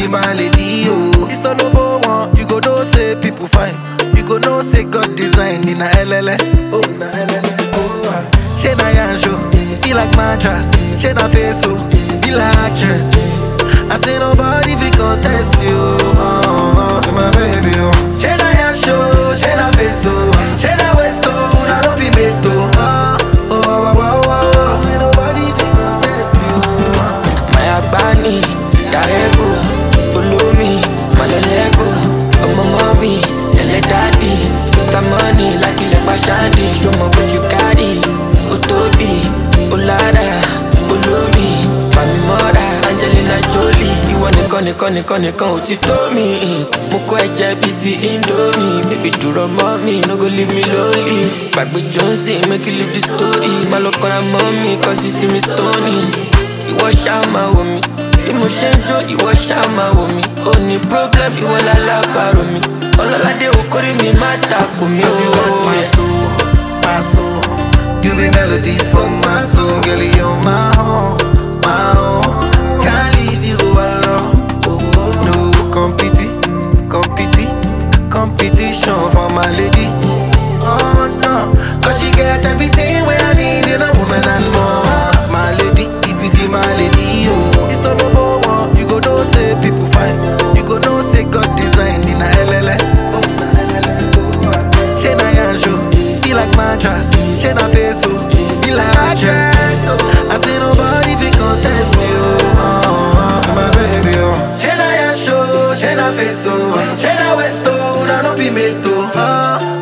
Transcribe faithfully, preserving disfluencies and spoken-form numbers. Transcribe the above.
see my lady, oh. It's not number one, you go know say people fine. You go know say God design in a L L A. Oh, na L L A, oh. ah. She na yanjo, be like mattress. She na peso, be like actress. I say nobody fi contest you, oh, oh, my baby, oh. She na yanjo, she na peso, she na westo, na no be meto, oh, oh, oh, oh, oh. Ain't nobody fi contest you, oh. My Agbani, Darego, Ulumi, Malolego, Omo mommy, Ele daddy, Mister Money, like Ile Bashandi. Show me what you carry, Otobi, Olada, Ulumi, Fami Mora, Angelina Jolie. You want to kọ́ni kọ́ni kọ́ni kan ò ti tó mi. Mo kọ́ ẹ̀jẹ̀ bíi ti Indomie. Baby dúró mọ́ mi, no go leave me lonely. Gbàgbé Johnson, make you leave the story. Má lọ kọ́ra mọ́ mi, cause you see me stony. Ìwọ ṣáà máa wò mí, bí mo ṣe ń jó ìwọ ṣáà máa wò mí. Ó ní problem, ìwọ lálábàárò mi. Ọlọ́ládé okòrí mi má takò mí o. You got my soul, my soul. You be melody for my soul, girl. You're my own, my own. Can't leave you alone. Oh, no competi, competi, competition for my lady. Oh no, cause she get everything where I need in a woman and more. My lady, if you see my lady, oh, it's not number one. You go know say people fine. You go know say God design in a L L A. Oh, na L L A, oh. ah. She na yanjo, be like mattress. She na peso, be like actress. I say nobody fi contest you, oh, oh, my baby, oh. She na yanjo, she na peso, she na westo, na no be meto, oh.